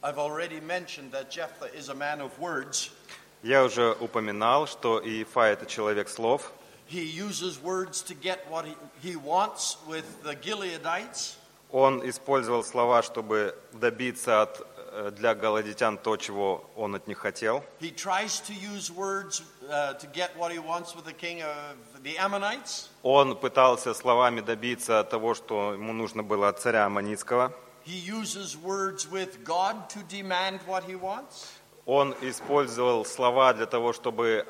I've already mentioned that Jephthah is a man of words. Я уже упоминал, что Иефай – это человек слов. He uses words to get what he wants with the Gileadites. Он использовал слова, чтобы добиться для галаадитян то, чего он от них хотел. He tries to use words to get what he wants with the king of the Ammonites. Он пытался словами добиться того, что ему нужно было от царя Аммонитского. He uses words with God to demand what he wants. Он использовал слова для того, чтобы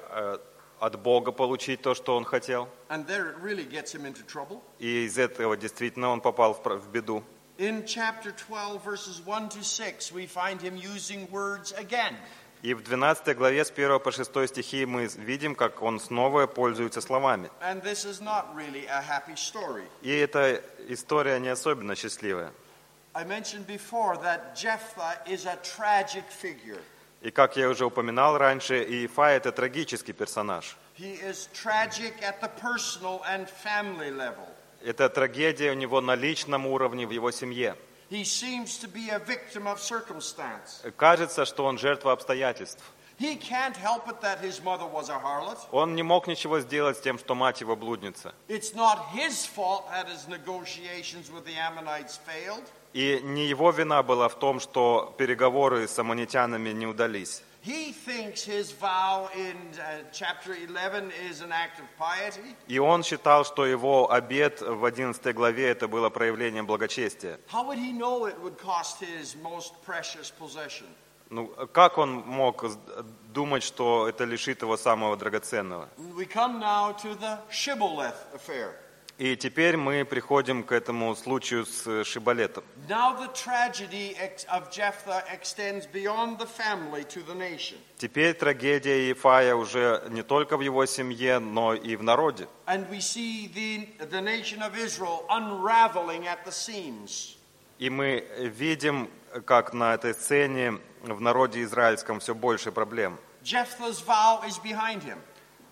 от Бога получить то, что он хотел. And there it really gets him into trouble. И из этого действительно он попал в беду. In chapter 12, verses 1 to 6, we find him using words again. И в 12 главе с 1 по 6 стихи мы видим, как он снова пользуется словами. And this is not really a happy story. И эта история не особенно счастливая. I mentioned before that Jephthah is a tragic figure. И как я уже упоминал раньше, Иефай – это трагический персонаж. He is tragic at the personal and family level. Это трагедия у него на личном уровне в его семье. He seems to be a victim of circumstance. Кажется, что он жертва обстоятельств. He can't help it that his mother was a harlot. Он не мог ничего сделать с тем, что мать его блудница. It's not his fault that his negotiations with the Ammonites failed. И не его вина была в том, что переговоры с аммонитянами не удались. He thinks his vow in chapter 11 is an act of piety. И он считал, что его обет в 11 главе это было проявление благочестия. How would he know it would cost his most precious possession? Ну, как он мог думать, что это лишит его самого драгоценного? We come now to the Shibboleth affair. И теперь мы приходим к этому случаю с Шибболетом. Now the tragedy of Jephthah extends beyond the family to the nation. Теперь трагедия Иефая уже не только в его семье, но и в народе. And we see the nation of Israel unraveling at the seams. И мы видим, как на этой сцене в народе израильском все больше проблем. Jephthah's vow is behind him.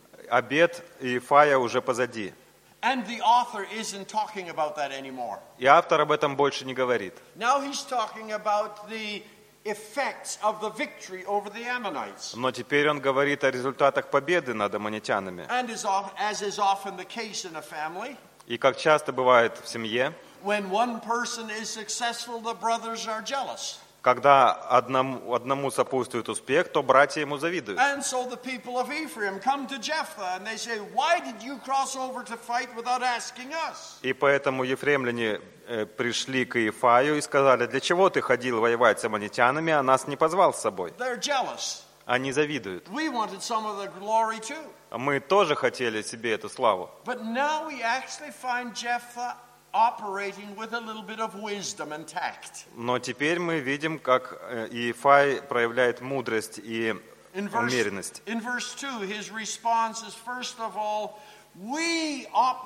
Обет Иефая уже позади. And the author isn't talking about that anymore. И автор об этом больше не говорит. Now he's talking about the effects of the victory over the Ammonites. Но теперь он говорит о результатах победы над аммонитянами. And as is often the case in a family, И как часто бывает в семье, when one person is successful, the brothers are jealous. когда одному сопутствует успех, то братья ему завидуют. And so the people of Ephraim come to Jephthah and they say, "Why did you cross over to fight without asking us?" И поэтому ефремляне пришли к Иефаю и сказали: для чего ты ходил воевать с аммонитянами, а нас не позвал с собой? They're jealous. Они завидуют. We wanted some of the glory too. Мы тоже хотели себе эту славу. But now we actually find Jephthah operating with a little bit of wisdom and tact. Но теперь мы видим, как Иефай проявляет мудрость и умеренность. In verse 2, his response is, first of all, we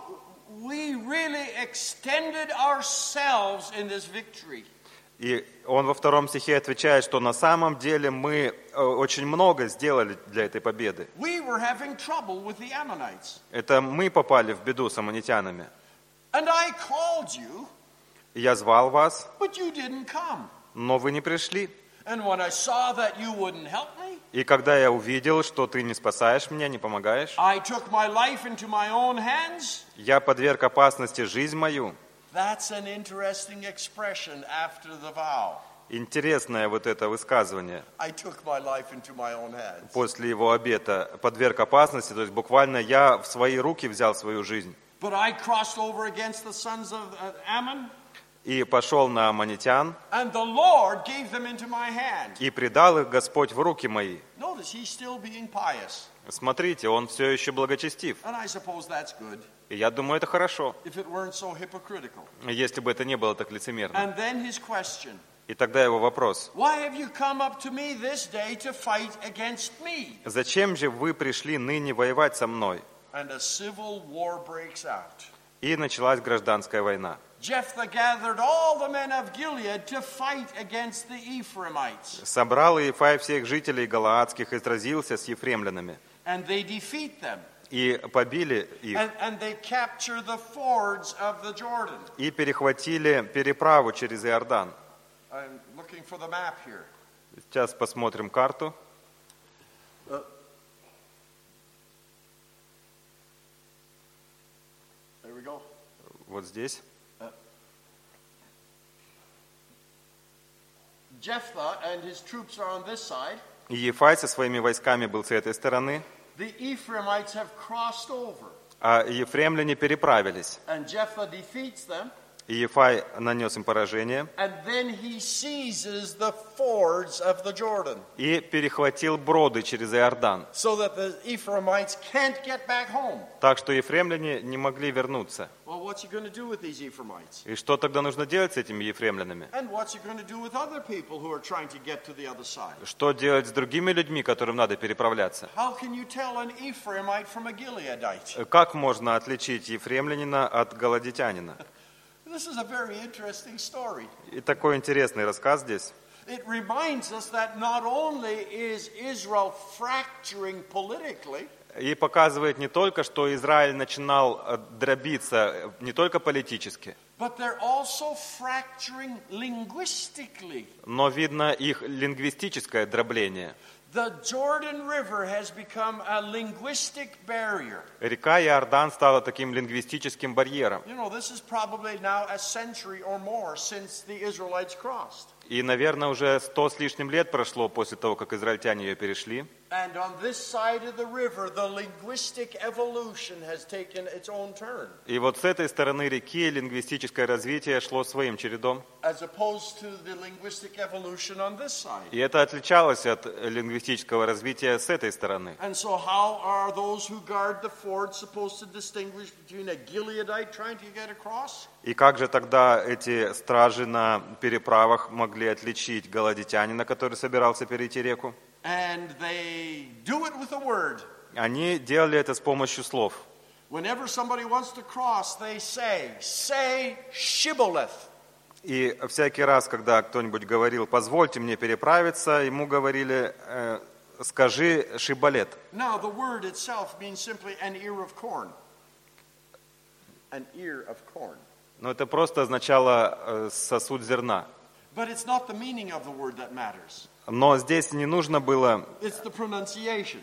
really extended ourselves in this victory. И он во 2 стихе отвечает, что на самом деле мы очень много сделали для этой победы. We were having trouble with the Ammonites. Это мы попали в беду с аммонитянами. And I called you, Я звал вас, but you didn't come. но вы не пришли. And when I saw that you wouldn't help me, И когда я увидел, что ты не спасаешь меня, не помогаешь, I took my life into my own hands. я подверг опасности жизнь мою. That's an interesting expression after the vow. Интересное вот это высказывание. I took my life into my own hands. После его обета подверг опасности, то есть буквально я в свои руки взял свою жизнь. But I crossed over against the sons of Ammon, И пошел на аммонитян, and the Lord gave them into my hand. и предал их Господь в руки мои. Notice he's still being pious. Смотрите, он все еще благочестив. And I suppose that's good, И я думаю, это хорошо, if it weren't so hypocritical. если бы это не было так лицемерно. And then his question, И тогда его вопрос: why have you come up to me this day to fight against me? зачем же вы пришли ныне воевать со мной? And a civil war breaks out. И началась гражданская война. Jephthah gathered all the men of Gilead to fight against the Ephraimites. Собрал Иефай всех жителей галаадских и сразился с ефремлянами. And they defeat them. И побили их. And they capture the fords of the Jordan. И перехватили переправу через Иордан. I'm looking for the map here. Сейчас посмотрим карту. There we go. Вот здесь. Jephthah and his troops are on this side. И Ефай со своими войсками был с этой стороны, The Ephraimites have crossed over, а ефремляне переправились. and Jephthah defeats them. И Ефай нанес им поражение And then he seizes the fords of the Jordan, и перехватил броды через Иордан, so that the Ephraimites can't get back home. так что ефремляне не могли вернуться. Well, what's he going to do with these Ephraimites? И что тогда нужно делать с этими ефремлянами? And what's he going to do with other people who are trying to get to the other side? Что делать с другими людьми, которым надо переправляться? How can you tell an Ephraimite from a Gileadite? Как можно отличить ефремлянина от галадитянина? This is a very interesting story. И такой интересный рассказ здесь. It reminds us that not only is Israel fracturing politically, И показывает не только, что Израиль начинал дробиться, не только политически, but they're also fracturing linguistically. но видно их лингвистическое дробление. The Jordan River has become a linguistic barrier. Река Иордан стала таким лингвистическим барьером. You know, this is probably now a century or more since the Israelites crossed. И, наверное, уже 100 с лишним лет прошло после того, как израильтяне ее перешли. And on this side of the river, the linguistic evolution has taken its own turn, И вот с этой стороны реки лингвистическое развитие шло своим чередом. as opposed to the linguistic evolution on this side. И это отличалось от лингвистического развития с этой стороны. And so how are those who guard the ford supposed to distinguish between a Gileadite trying to get across И как же тогда эти стражи на переправах могли отличить галадитянина, который собирался перейти реку? and they do it with a word. Они делали это с помощью слов. Whenever somebody wants to cross, they say Shibboleth. И всякий раз, когда кто-нибудь говорил, позвольте мне переправиться, ему говорили, скажи шибалет. Now the word itself means simply an ear of corn. An ear of corn. Но это просто означало сосуд зерна. But it's not the meaning of the word that matters. Но здесь не нужно было It's the pronunciation.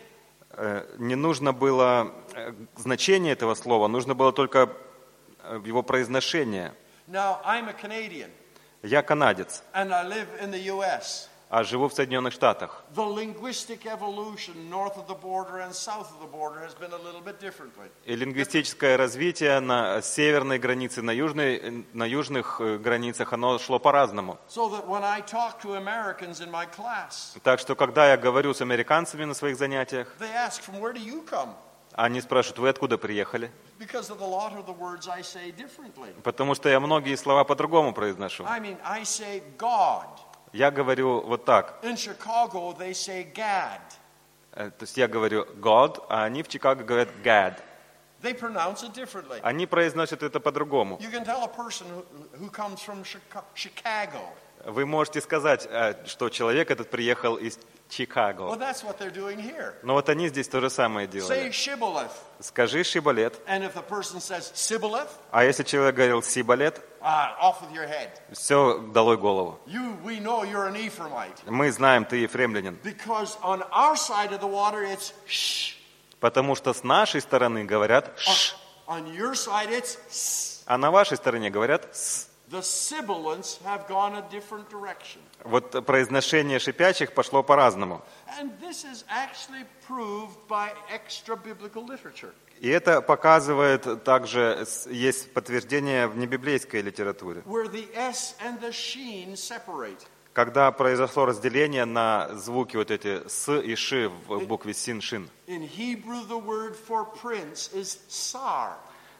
значение этого слова, нужно было только его произношение. Now, I'm a Canadian, Я канадец, and I live in the U.S. а живу в Соединенных Штатах. The linguistic evolution north of the border and south of the border has been a little bit differently. И лингвистическое развитие на северной границе, на южных границах, оно шло по-разному. So that when I talk to Americans in my class, Так что, когда я говорю с американцами на своих занятиях, they ask, from where do you come? они спрашивают, вы откуда приехали? Because of a lot of the words I say differently. Потому что я многие слова по-другому произношу. I mean, I say God. Я говорю вот так. In Chicago, they say Gad. То есть я говорю God, а они в Чикаго говорят Gad. They pronounce it differently. Они произносят это по-другому. You can tell a person who comes from Chicago. Вы можете сказать, что человек этот приехал из Well, Чикаго. that's what they're doing here. Но вот они здесь то же самое Say делали. Shibboleth. Скажи шибалет. And if the person says Sibboleth, А если человек говорил сибалет, off with your head. все, долой голову. We know you're an Ephraimite. Мы знаем, ты ефремлянин. Because on our side of the water, it's shh. Потому что с нашей стороны говорят ш, On your side, it's s. а на вашей стороне говорят с. The sibilants have gone a different direction. Вот произношение шипячих пошло по-разному. And this is actually proved by extra-biblical literature. И это показывает также, есть подтверждение в небиблейской литературе. Where the S and the sheen separate. Когда произошло разделение на звуки вот эти с и ши в букве син, шин. In Hebrew, the word for prince is sar.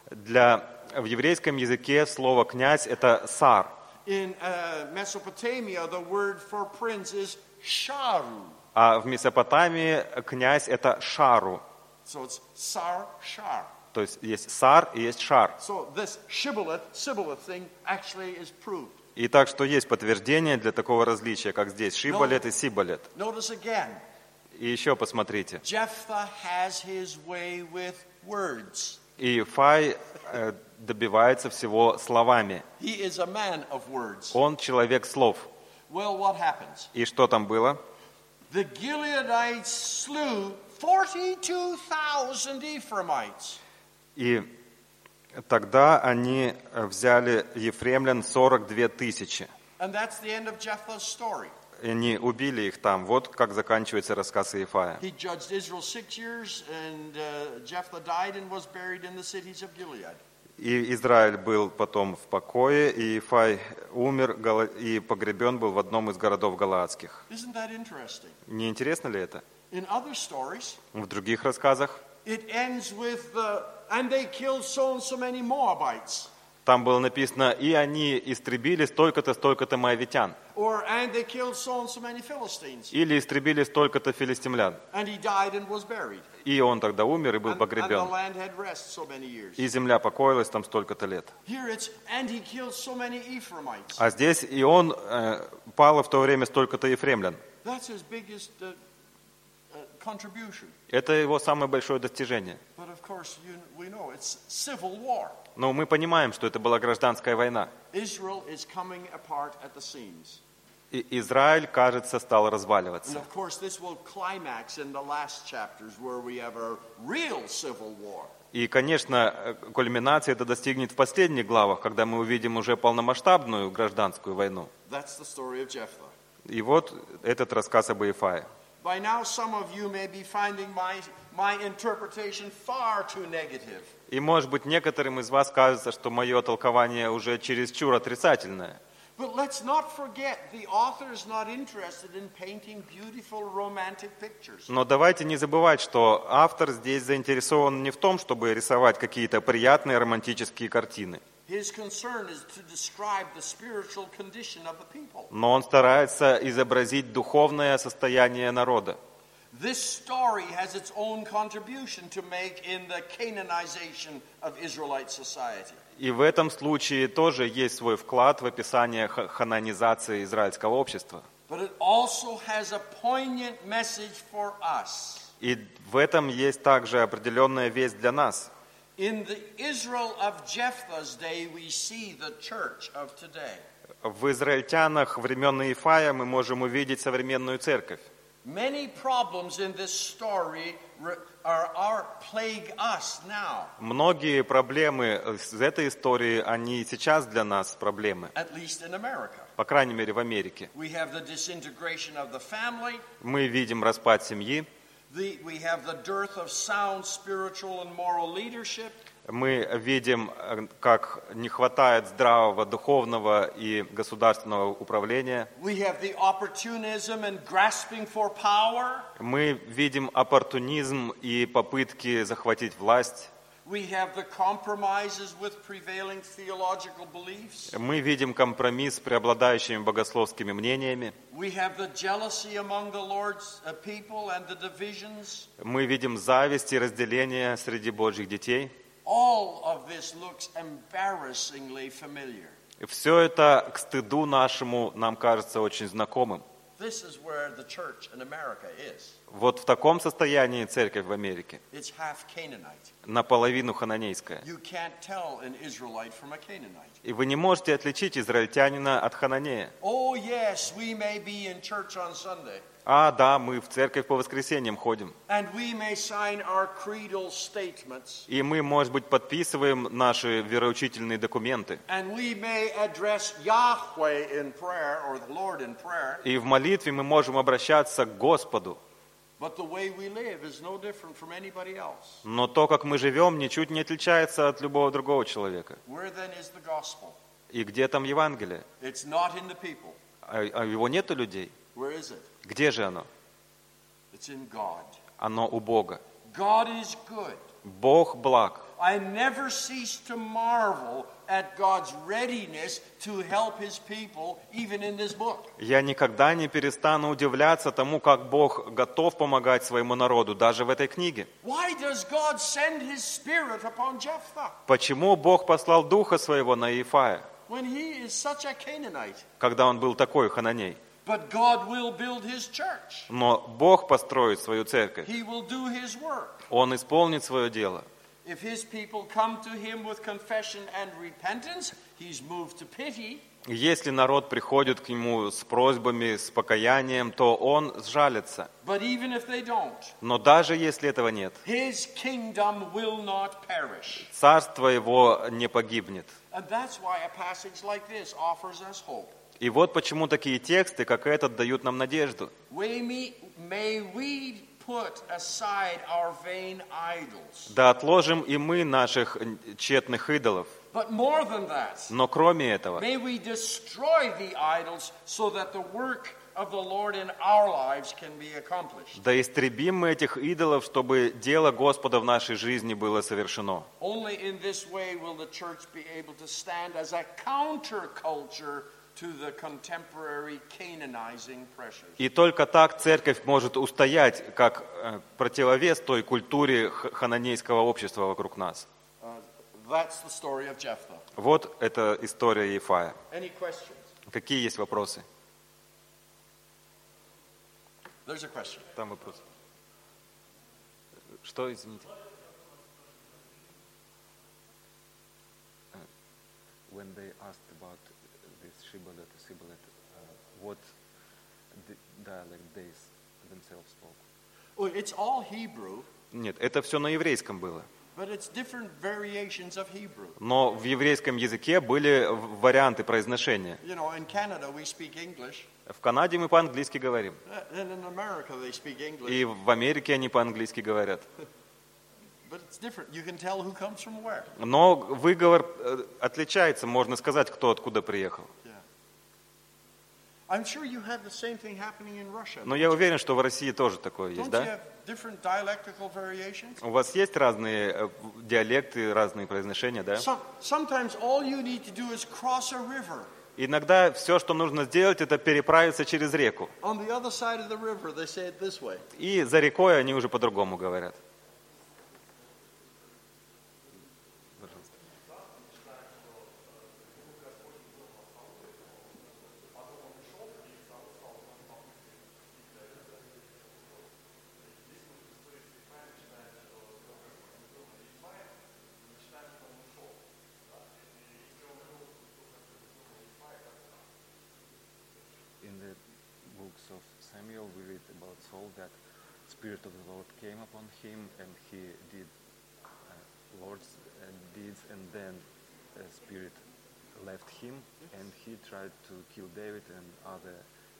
В еврейском языке слово «князь» — это «сар». In Mesopotamia, the word for prince is sharu. А в Месопотамии «князь» — это «шару». So it's sar, shar. То есть есть «сар» и есть «шар». So this shibboleth thing actually is proved. И так что есть подтверждение для такого различия, как здесь «шибалет» и «сибалет». Notice again, И еще посмотрите. Jephthah has his way with words. И Ефай добивается всего словами. He is a man of words. Он человек слов. Well, what happens? И что там было? The Gileadites slew 42,000 Ephraimites. И тогда они взяли ефремлян 42 тысячи. And that's the end of Jephthah's story. И они убили их там. Вот как заканчивается рассказ Иефая. He judged Israel 6 years, and Jephthah died and was buried in the cities of Gilead. И Израиль был потом в покое, и Иефай умер и погребен был в одном из городов галаадских. Isn't that interesting? Не интересно ли это? In other stories, В других рассказах it ends with and they killed so and so many Moabites, там было написано, и они истребили столько-то моавитян, or and they killed so and so many Philistines, или истребили столько-то филистимлян. and he died and was buried. И он тогда умер и был And the погребен. land had rest so many years. И земля покоилась там столько-то лет. Here it's and he killed so many Ephraimites. А здесь и он пало в то время столько-то ефремлян. That's his biggest contribution. Это его самое большое достижение. But of course, we know it's civil war. Но мы понимаем, что это была гражданская война. Israel is coming apart at the seams. И Израиль, кажется, стал And разваливаться. of course, this will climax in the last chapters where we have a real civil war. И, конечно, кульминация это достигнет в последних главах, когда мы увидим уже полномасштабную гражданскую войну. That's the story of Jephthah. И вот этот рассказ об Иефае. By now, some of you may be finding my interpretation far too negative. И, может быть, некоторым из вас кажется, что мое толкование уже чересчур отрицательное. But let's not forget, the author is not interested in painting beautiful romantic pictures. Но давайте не забывать, что автор здесь заинтересован не в том, чтобы рисовать какие-то приятные романтические картины. His concern is to describe the spiritual condition of the people. Но он старается изобразить духовное состояние народа. This story has its own contribution to make in the Canaanization of Israelite society. И в этом случае тоже есть свой вклад в описание хананизации израильского общества. But it also has a poignant message for us. И в этом есть также определенная весть для нас. In the Israel of Jephthah's day, we see the church of today. В израильтянах времен Иефая мы можем увидеть современную церковь. Many problems in this story are plague us now. Многие проблемы из этой истории, они сейчас для нас проблемы. At least in America. По крайней мере, в Америке. We have the disintegration of the family. Мы видим распад семьи. We have the dearth of sound spiritual and moral leadership. Мы видим, как не хватает здравого духовного и государственного управления. We have the opportunism and grasping for power. Мы видим оппортунизм и попытки захватить власть. We have the compromises with prevailing theological beliefs. Мы видим компромисс с преобладающими богословскими мнениями. We have the jealousy among the Lord's people and the divisions. Мы видим зависть и разделение среди Божьих детей. All of this looks embarrassingly familiar. Все это к стыду нашему нам кажется очень знакомым. This is where the church in America is. Вот в таком состоянии церковь в Америке. It's half Canaanite. Наполовину хананейская. You can't tell an Israelite from a Canaanite. И вы не можете отличить израильтянина от хананея. Oh yes, we may be in church on Sunday. Да, мы в церковь по воскресеньям ходим. And we may sign our creedal statements. И мы, может быть, подписываем наши вероучительные документы. And we may address Yahweh in prayer or the Lord in prayer. И в молитве мы можем обращаться к Господу. But the way we live is no different from anybody else. Но то, как мы живем, ничуть не отличается от любого другого человека. Where then is the gospel? И где там Евангелие? It's not in the people. А его нету людей. Where is it? Где же оно? It's in God. Оно у Бога. God is good. Бог благ. I never cease to marvel at God's readiness to help His people, even in this book. Я никогда не перестану удивляться тому, как Бог готов помогать своему народу, даже в этой книге. Why does God send His Spirit upon Jephthah Почему Бог послал Духа Своего на Иефая, when he is such a Canaanite? когда он был такой хананей? But God will build His church. Но Бог построит свою церковь. He will do His work. Он исполнит свое дело. If His people come to Him with confession and repentance, He's moved to pity. И если народ приходит к нему с просьбами, с покаянием, то он сжалится. But even if they don't, Но даже если этого нет, his kingdom will not perish. царство его не погибнет. And that's why a passage like this offers us hope. И вот почему такие тексты, как этот, дают нам надежду. May we put aside our vain idols. Да отложим и мы наших тщетных идолов. But more than that, Но кроме этого, may we destroy the idols so that the work of the Lord in our lives can be accomplished. да истребим мы этих идолов, чтобы дело Господа в нашей жизни было совершено. Only in this way will the church be able to stand as a counterculture to the contemporary Canaanizing pressures. И только так церковь может устоять как противовес той культуре хананейского общества вокруг нас. That's the story of Jephthah. Вот эта история Иефая. Any questions? Какие есть вопросы? There's a question. Там вопрос. Что, извините? When they asked about this Shibboleth, what dialect they themselves spoke? Oh, it's all Hebrew, Нет, это все на еврейском было. but it's different variations of Hebrew. Но в еврейском языке были варианты произношения. You know, in Canada we speak English, В Канаде мы по-английски говорим. and in America they speak English, И в Америке они по-английски говорят. but it's different. You can tell who comes from where. Но выговор отличается, можно сказать, кто откуда приехал. Yeah. I'm sure you have the same thing happening in Russia. Но я уверен, что в России тоже такое есть, Don't you да? have different dialectical variations? У вас есть разные диалекты, разные произношения, да? Sometimes all you need to do is cross a river. Иногда все, что нужно сделать, это переправиться через реку. On the other side of the river, they say it this way. И за рекой они уже по-другому говорят. In the books of Samuel, we read about Saul that Spirit of the Lord came upon him and he did Lord's deeds, and then the Spirit left him and he tried to kill David and other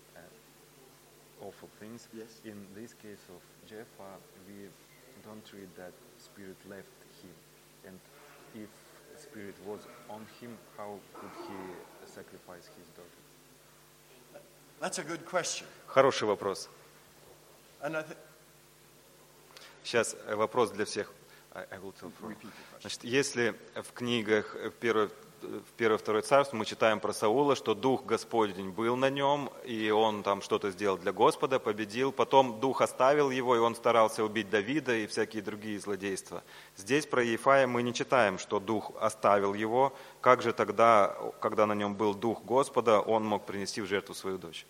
awful things. Yes. In this case of Jephthah, we don't read that Spirit left him, and if Spirit was on him, how could he sacrifice his daughter? That's a good question. Хороший вопрос. And Сейчас вопрос для всех. I will tell for. repeat the question. Значит, если в книгах в 1-2 царств мы читаем про Саула, что Дух Господень был на нем, и он там что-то сделал для Господа, победил, потом Дух оставил его, и он старался убить Давида и всякие другие злодейства. Здесь про Иефая мы не читаем, что Дух оставил его. Как же тогда, когда на нем был Дух Господа, он мог принести в жертву свою дочь?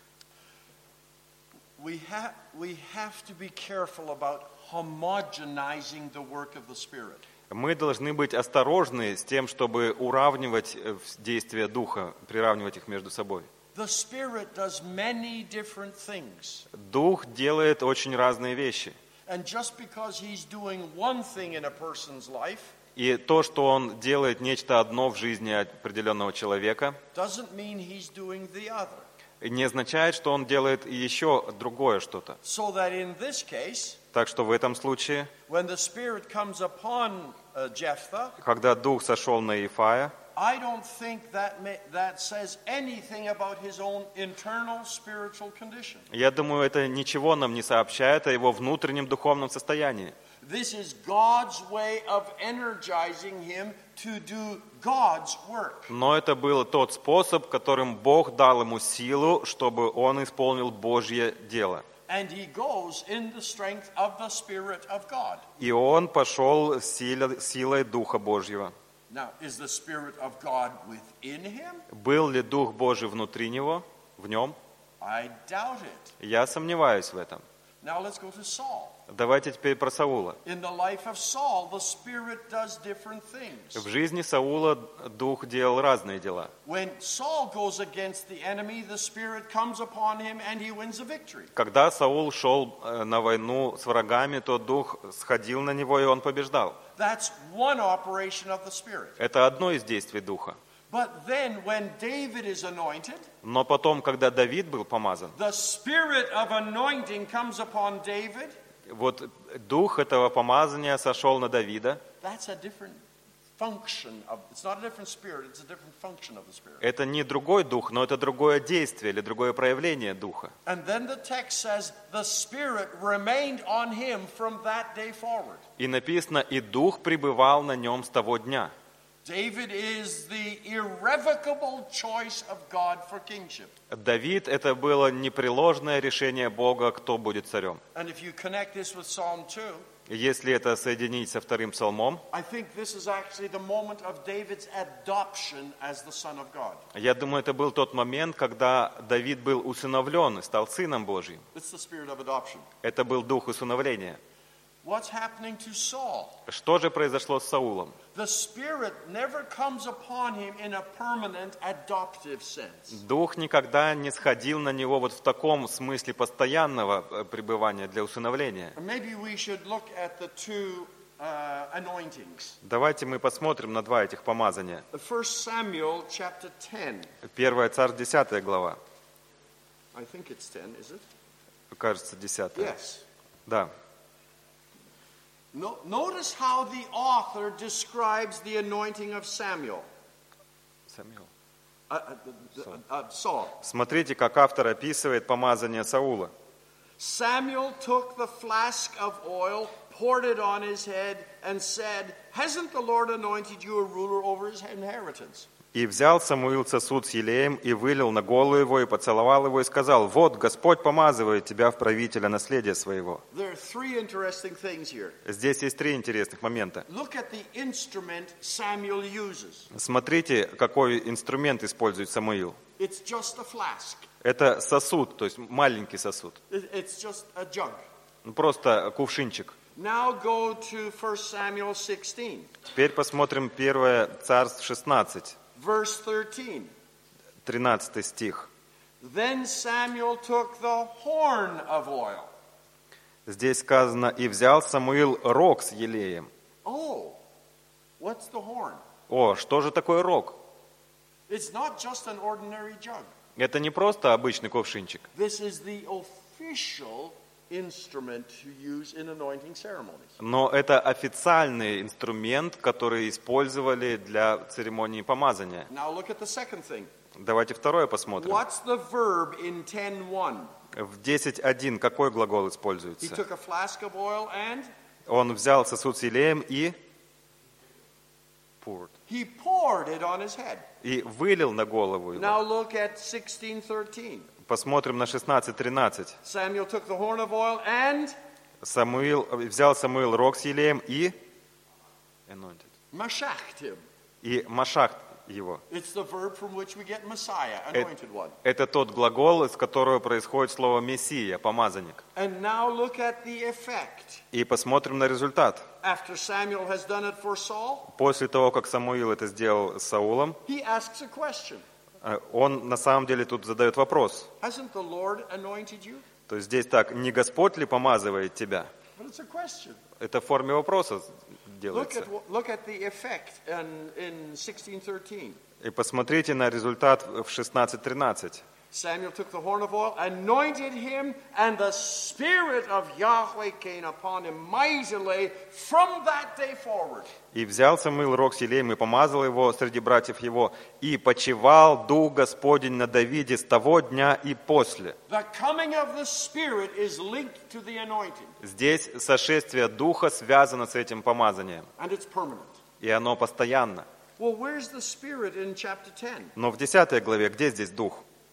We have to be careful about homogenizing the work of the Spirit. Мы должны быть осторожны с тем, чтобы уравнивать действия Духа, приравнивать их между собой. The Spirit does many different things. Дух делает очень разные вещи. And just because He's doing one thing in a person's life И то, что Он делает нечто одно в жизни определенного человека, doesn't mean He's doing the other. не означает, что Он делает еще другое что-то. So that in this case, Так что в этом случае, when the Spirit comes upon Jephthah, когда Дух сошел на Иефая, I don't think that says anything about his own internal spiritual condition. я думаю, это ничего нам не сообщает о его внутреннем духовном состоянии. This is God's way of energizing him to do God's work. Но это был тот способ, которым Бог дал ему силу, чтобы он исполнил Божье дело. And he goes in the strength of the Spirit of God. И он пошел силой Духа Божьего. Now, is the Spirit of God within him? Был ли Дух Божий внутри него, в нем? I doubt it. Я сомневаюсь в этом. Now let's go to Saul. Давайте теперь про Саула. In the life of Saul, the Spirit does different things. В жизни Саула Дух делал разные дела. When Saul goes against the enemy, the Spirit comes upon him and he wins a victory. Когда Саул шел на войну с врагами, то Дух сходил на него, и он побеждал. That's one operation of the Spirit. Это одно из действий Духа. But then when David is anointed, Но потом, когда Давид был помазан, the spirit of anointing comes upon David. вот дух этого помазания сошел на Давида. That's a different function of, it's not a different spirit, it's a different function of the Spirit. Это не другой дух, но это другое действие или другое проявление духа. And then the text says the Spirit remained on him from that day forward. И написано, и дух пребывал на нем с того дня. David is the irrevocable choice of God for kingship. Давид — это было непреложное решение Бога, кто будет царем. And if you connect this with Psalm 2, Если это соединить со вторым псалмом, I think this is actually the moment of David's adoption as the Son of God. я думаю, это был тот момент, когда Давид был усыновлен и стал сыном Божьим. It's the spirit of adoption. Это был дух усыновления. What's happening to Saul? Что же произошло с Саулом? The Spirit never comes upon him in a permanent adoptive sense. Дух никогда не сходил на него вот в таком смысле постоянного пребывания для усыновления. Maybe we should look at the two anointings. Давайте мы посмотрим на два этих помазания. 1 Samuel chapter 10. 1 Царь, 10 глава. I think it's 10, is it? Кажется, 10. Yes. Да. Notice how the author describes the anointing of Samuel. Saul. Смотрите, как автор описывает помазание Саула. Samuel took the flask of oil, poured it on his head, and said, "Hasn't the Lord anointed you a ruler over his inheritance?" «И взял Самуил сосуд с елеем, и вылил на голову его, и поцеловал его, и сказал, вот, Господь помазывает тебя в правителя наследия своего». There are three interesting things here. Здесь есть три интересных момента. Look at the instrument Samuel uses. Смотрите, какой инструмент использует Самуил. It's just a flask. Это сосуд, то есть маленький сосуд. It's just a jug. Просто кувшинчик. Now go to 1 Samuel 16, Теперь посмотрим 1 Царств 16, verse 13. 13 стих. Then Samuel took the horn of oil. Здесь сказано, и взял Самуил рог с елеем. Oh, what's the horn? О, что же такое рог? It's not just an ordinary jug. Это не просто обычный кувшинчик. This is the official instrument to use in anointing ceremonies. Но это официальный инструмент, который использовали для церемонии помазания. Now look at the second thing. Давайте второе посмотрим. What's the verb in 10:1? В 10.1 какой глагол He используется? took a flask of oil and Он взял сосуд с елеем и he poured it on his head. вылил на голову его. Now look at 16:13. Посмотрим на 16.13. Samuel took the horn of oil and Взял Самуил рог с елеем и mashacht him. машах его. It's the verb from which we get Messiah, anointed one. Это тот глагол, из которого происходит слово «мессия», «помазанник». And now look at the effect. И посмотрим на результат. After Samuel has done it for Saul, После того, как Самуил это сделал с Саулом, he asks a question. он на самом деле тут задает вопрос. Hasn't the Lord anointed you? То есть здесь так, не Господь ли помазывает тебя? But it's a question. Это в форме вопроса Look делается. at the effect in 16:13. И посмотрите на результат в 16.13. Samuel took the horn of oil, anointed him, and the Spirit of Yahweh came upon him mightily from that day forward. И взял Самуил рог с елеем и помазал его среди братьев его, и почивал Дух Господень на Давиде с того дня и после. The coming of the Spirit is linked to the anointing, Здесь сошествие Духа связано с этим помазанием, and it's permanent. и оно постоянно. Well, where's the Spirit in chapter 10? Но в 10 главе, где здесь Дух?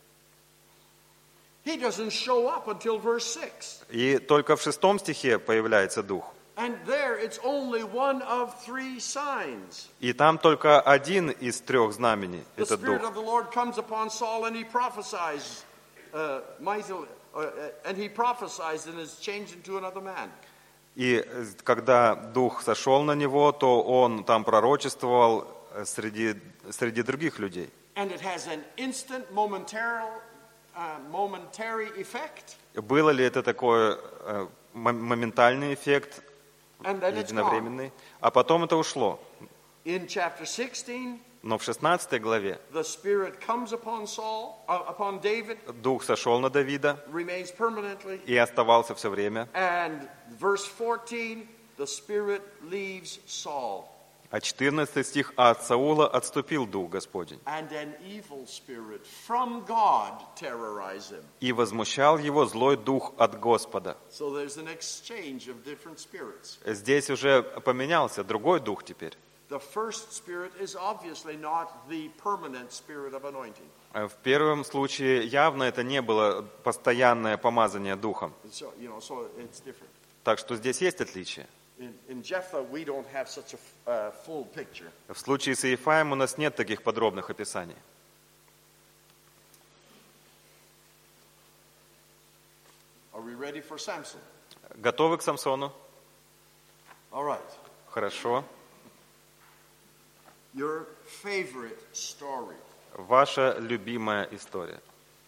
He doesn't show up until verse 6. И только в 6 стихе появляется Дух. And there it's only one of three signs. И там только один из 3 знамений, The этот Spirit Дух. of the Lord comes upon Saul and he prophesies mightily, and he prophesies and is changed into another man. И когда Дух сошел на него, то он там пророчествовал среди других людей. And it has an instant, momentary effect. Было ли это такой моментальный эффект, And then it's gone. единовременный? А потом это ушло. In chapter 16, Но в 16 главе the Spirit comes upon David, Дух сошел на Давида remains permanently, и оставался все время. and verse 14, the Spirit leaves Saul, А 14 стих: «А от Саула отступил Дух Господень, and an evil spirit from God terrorized him. и возмущал его злой дух от Господа». So there's an exchange of different spirits. Здесь уже поменялся другой дух теперь. The first spirit is obviously not the permanent spirit of anointing. В первом случае явно это не было постоянное помазание Духом. So, so it's different. Так что здесь есть отличие. In Jephthah, we don't have such a full picture. В случае с Иефаем у нас нет таких подробных описаний. Are we ready for Samson? Готовы к Самсону? All right. Хорошо. Your favorite story. Ваша любимая история.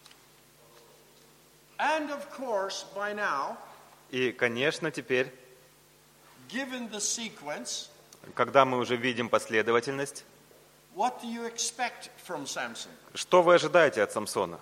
And of course, by now, И, конечно, теперь, given the sequence, когда мы уже видим последовательность, what do you expect from Samson? что вы ожидаете от Самсона?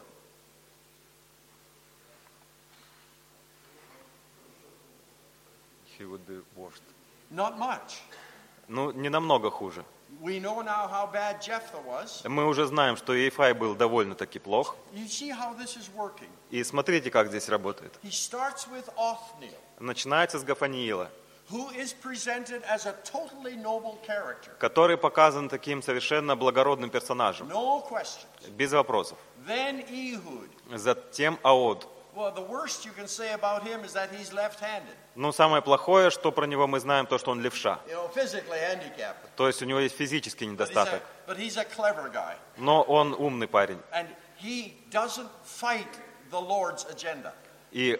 He would be worst. Not much. Ну, не намного хуже. We know now how bad Jephthah was. Мы уже знаем, что Иефай был довольно-таки плох. You see how this is working. И смотрите, как здесь работает. He starts with Othniel, Начинается с Гафаниила, who is presented as a totally noble character. который показан таким совершенно благородным персонажем, No questions. без вопросов. Then Ehud. Затем Аод. Well, the worst you can say about him is that he's left-handed. Ну, самое плохое, что про него мы знаем, то, что он левша. Physically handicapped. То есть у него есть физический недостаток. But he's a clever guy. Но он умный парень. And he doesn't fight the Lord's agenda. И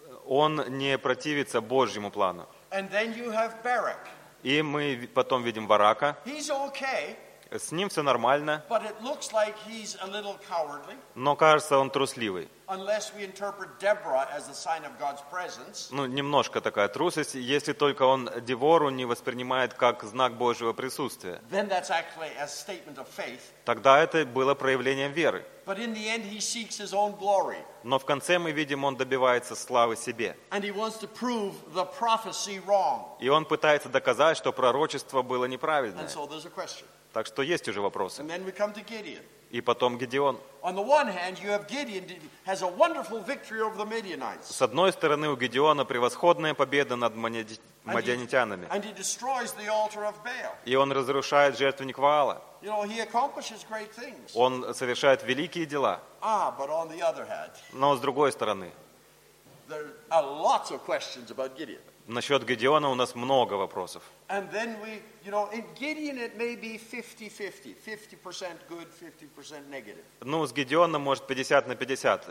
он не противится Божьему плану. And then you have Barak. И мы потом видим Барака. He's okay, С ним все нормально, but it looks like he's a little cowardly, но кажется, он трусливый. unless we interpret Deborah as the sign of God's presence. Ну, немножко такая трусость, если только он Девору не воспринимает как знак Божьего присутствия. Then that's actually a statement of faith. Тогда это было проявлением веры. But in the end, he seeks his own glory. Но в конце мы видим, он добивается славы себе. And he wants to prove the prophecy wrong. И он пытается доказать, что пророчество было And неправильное. so there's a question. Так что есть уже вопросы. And then we come to Gideon. И потом Гедеон. On the one hand, you have Gideon has a wonderful victory over the Midianites. С одной стороны, у Гедеона превосходная победа над мадианитянами. And he destroys the altar of Baal. И он разрушает жертвенник Ваала. He accomplishes great things. Он совершает великие дела. But on the other hand, Но с другой стороны, there are lots of questions about Gideon. насчет Гедеона у нас много вопросов. And then in Gideon it may be 50-50, 50% good, 50% negative. Ну, с Гедеоном может 50 на 50.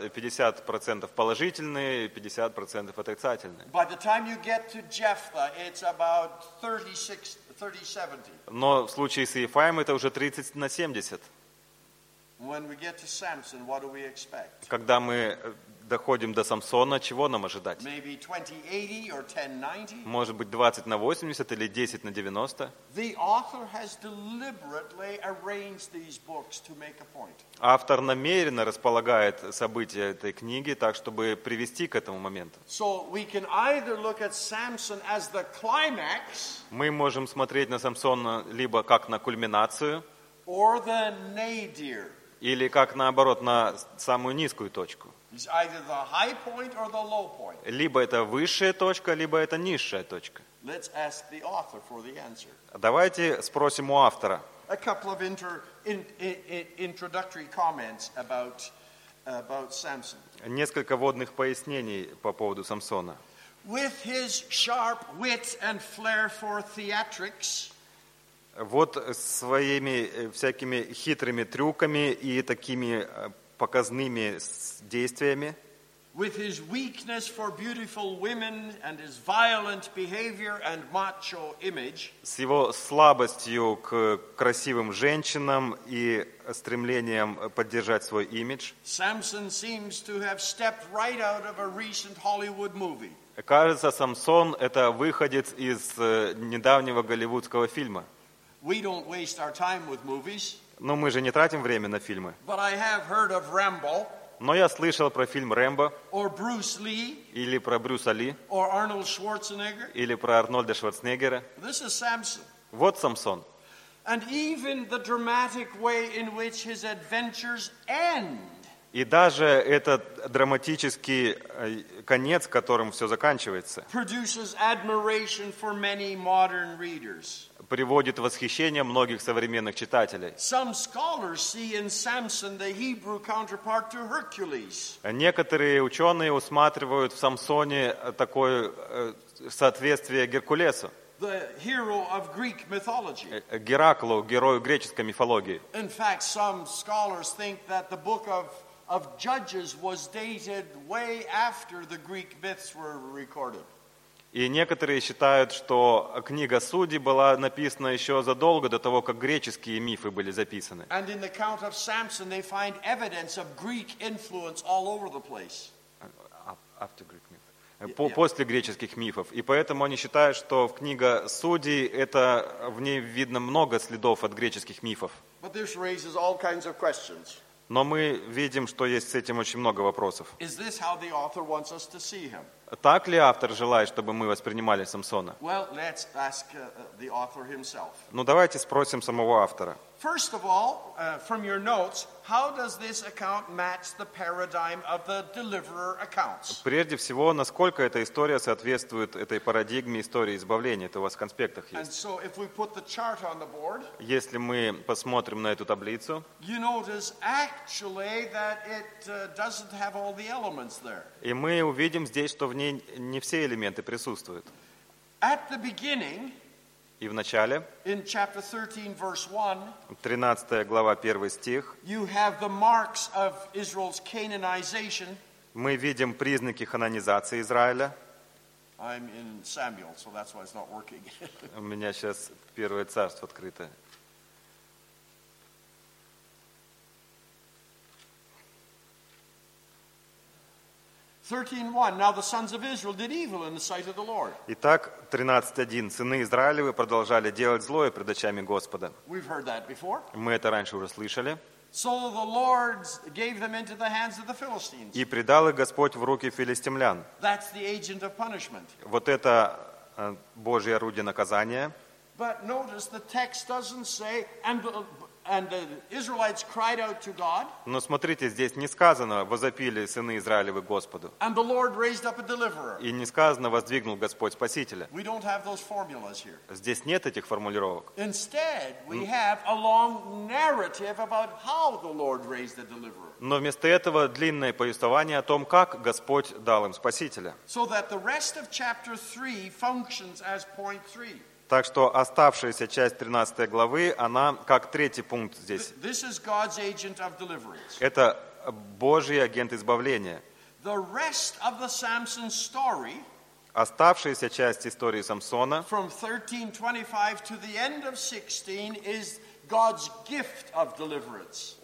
50% положительные, 50% отрицательные. By the time you get to Jephthah, it's about 30-70. Но в случае с Иефаем это уже 30 на 70. When we get to Samson, what do we expect? Когда мы доходим до Самсона, чего нам ожидать? Maybe 20-80 or 10-90? Может быть 20 на 80 или 10 на 90? The author has deliberately arranged these books to make a point. Автор намеренно располагает события этой книги так, чтобы привести к этому моменту. So we can either look at Samson as the climax Мы можем смотреть на Самсона либо как на кульминацию, or the nadir. или как наоборот на самую низкую точку. It's either the high point or the low point. Либо это высшая точка, либо это низшая точка. Let's ask the author for the answer. Давайте спросим у автора. A couple of introductory comments about Samson. Несколько вводных пояснений по поводу Самсона. With his sharp wit and flair for theatrics, Вот своими всякими хитрыми трюками и такими показными действиями, with his weakness for beautiful women and his violent behavior and macho image, с его слабостью к красивым женщинам и стремлением поддержать свой имидж. Samson seems to have stepped right out of a recent Hollywood movie. Кажется, Самсон – это выходец из недавнего голливудского фильма. We don't waste our time with movies, Но мы же не тратим время на фильмы. but I have heard of Rambo Но я слышал про фильм «Рэмбо», or Bruce Lee или про Брюса Ли, or Arnold Schwarzenegger. или про Арнольда Шварценеггера. This is Samson. Вот Самсон. And even the dramatic way in which his adventures end И даже этот драматический конец, которым все заканчивается, produces admiration for many modern readers. приводит в восхищение многих современных читателей. Some scholars see in Samson the Hebrew counterpart to Hercules. Некоторые ученые усматривают в Самсоне такое соответствие Геркулесу, The hero of Greek mythology. Гераклу, герою греческой мифологии. In fact, some scholars think that the book of Judges was dated way after the Greek myths were recorded. И некоторые считают, что книга Судей была написана еще задолго до того, как греческие мифы были записаны. And in the account of Samson, they find evidence of Greek influence all over the place. После греческих мифов. И поэтому они считают, что в книге Судей в ней видно много следов от греческих мифов. But this raises all kinds of questions. Но мы видим, что есть с этим очень много вопросов. Is this how the author wants us to see him? Так ли автор желает, чтобы мы воспринимали Самсона? Well, let's ask the author himself. Ну, давайте спросим самого автора. First of all, from your notes, how does this account match the paradigm of the deliverer accounts? Прежде всего, насколько эта история соответствует этой парадигме истории избавления? Это у вас в конспектах And есть. so if we put the chart on the board, Если мы посмотрим на эту таблицу, you notice actually that it doesn't have all the elements there. и мы увидим здесь, что в ней не все элементы присутствуют. At the beginning, И в начале, in chapter 13, verse 1, 13 глава, 1 стих, you have the marks of Israel's Canaanization. мы видим признаки хананизации Израиля. I'm in Samuel, so that's why it's not working. У меня сейчас Первое царство открыто. Now the sons of Israel did evil in the sight of the Lord. Итак, 13.1. Сыны Израилевы продолжали делать злое пред очами Господа. We've heard that before. Мы это раньше уже слышали. So the Lord gave them into the hands of the Philistines. И предал их Господь в руки филистимлян. That's the agent of punishment. Вот это Божье орудие наказания. But notice the text doesn't say, and the Israelites cried out to God, Но смотрите, здесь не сказано «возопили сыны Израилевы Господу». and the Lord raised up a deliverer. И не сказано «воздвигнул Господь Спасителя». We don't have those formulas here. Здесь нет этих формулировок. Instead, we have a long narrative about how the Lord raised the deliverer. Но вместо этого длинное повествование о том, как Господь дал им Спасителя. So that the rest of chapter 3 functions as point 3. Так что оставшаяся часть 13 главы, она как третий пункт здесь. This is God's agent of deliverance. Это Божий агент избавления. The rest of the Samson story, Оставшаяся часть истории Самсона from 13:25 to the end of 16, is God's gift of deliverance.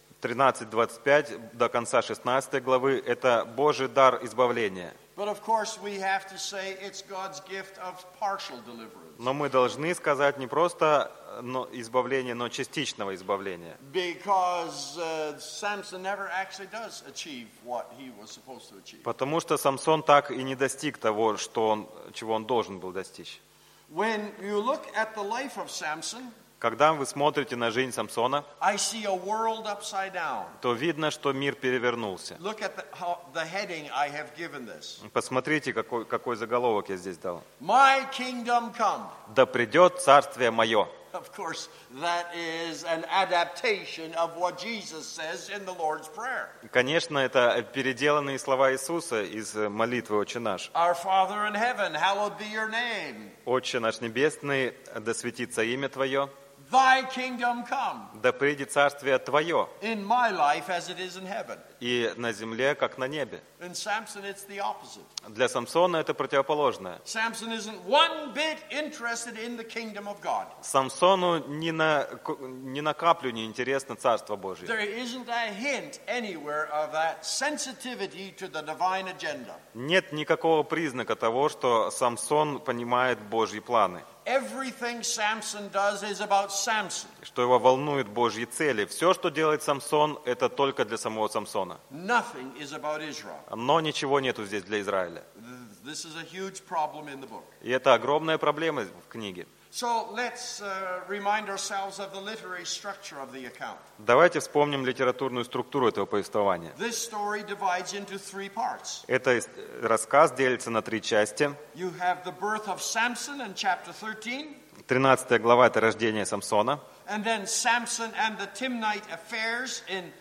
13-25 до конца 16 главы – это Божий дар избавления. But of course we have to say it's God's gift of partial deliverance. Но мы должны сказать не просто избавление, но частичного избавления. Because Samson never actually does achieve what he was supposed to achieve. Потому что Самсон так и не достиг того, чего он должен был достичь. When you look at the life of Samson, Когда вы смотрите на жизнь Самсона, I see a world upside down. то видно, что мир перевернулся. Look at the heading I have given this. Посмотрите, какой заголовок я здесь дал. My kingdom come. «Да придет царствие мое». Of course, that is an adaptation of what Jesus says in the Lord's Prayer. Конечно, это переделанные слова Иисуса из молитвы «Отче наш». Our Father in heaven, hallowed be your name. «Отче наш небесный, да светится имя Твое». Thy kingdom come Да придет царствие Твое, in my life as it is in heaven. и на земле, как на небе. In Samson, it's the opposite. Для Самсона это противоположное. Samson isn't one bit interested in the kingdom of God. Самсону ни на каплю не интересно Царство Божье. There isn't a hint anywhere of that sensitivity to the divine agenda. Нет никакого признака того, что Самсон понимает Божьи планы, Everything Samson does is about Samson. что его волнуют Божьи цели. Все, что делает Самсон, это только для самого Самсона. Nothing is about Israel. Но ничего нету здесь для Израиля. This is a huge problem in the book. И это огромная проблема в книге. So let's remind ourselves of the literary structure of the account. Давайте вспомним литературную структуру этого повествования. This story divides into three parts. Этот рассказ делится на 3 части. You have the birth of Samson in chapter 13, 13 глава – это рождение Самсона. and then Samson and the Timnite affairs in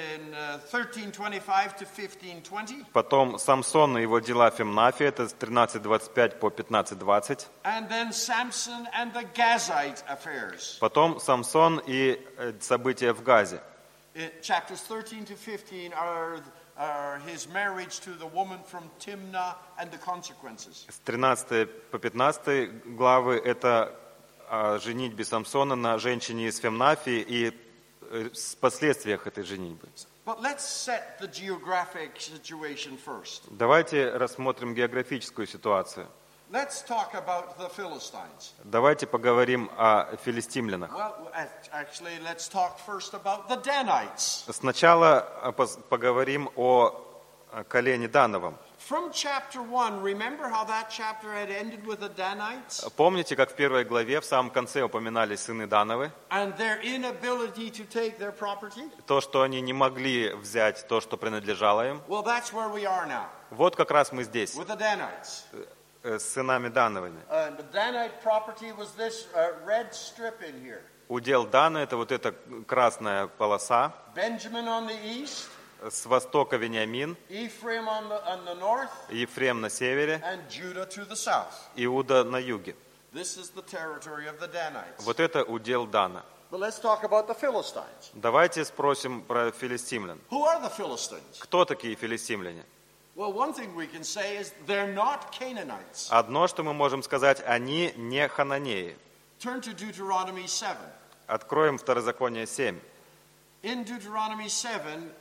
13:25 to 15:20, Потом Самсон и его дела в Фимнафе – это с 13:25 по 15:20. and then Samson and the Gazite affairs. Потом Самсон и события в Газе. Chapters 13 to 15 are his marriage to the woman from Timnah and the consequences. С 13 по 15 главы – это о женитьбе Самсона на женщине из Фимнафи и с последствиях этой женитьбы. But let's set the geographic situation first. Давайте рассмотрим географическую ситуацию. Let's talk about the Philistines. Давайте поговорим о филистимлянах. Well, actually, let's talk first about the Danites. Сначала поговорим о колене Дановом. From chapter 1, remember how that chapter had ended with the Danites? Помните, как в 1 главе в самом конце упоминались сыны Дановы? And their inability to take their property? То, что они не могли взять то, что принадлежало им. Well, that's where we are now, Вот как раз мы здесь, with the Danites. с сынами Дановыми. The Danite property was this red strip in here. Удел Дана – это вот эта красная полоса. Benjamin on the east, С востока Вениамин, Ephraim on the north, Ефрем на севере, and Judah to the south. Иуда на юге. This is the territory of the Danites. Вот это удел Дана. But let's talk about the Philistines. Давайте спросим про филистимлян. Who are the Philistines? Кто такие филистимляне? Well, one thing we can say is they're not Canaanites. Одно, что мы можем сказать, они не хананеи. Turn to Deuteronomy 7. Откроем Второзаконие 7. In Deuteronomy 7,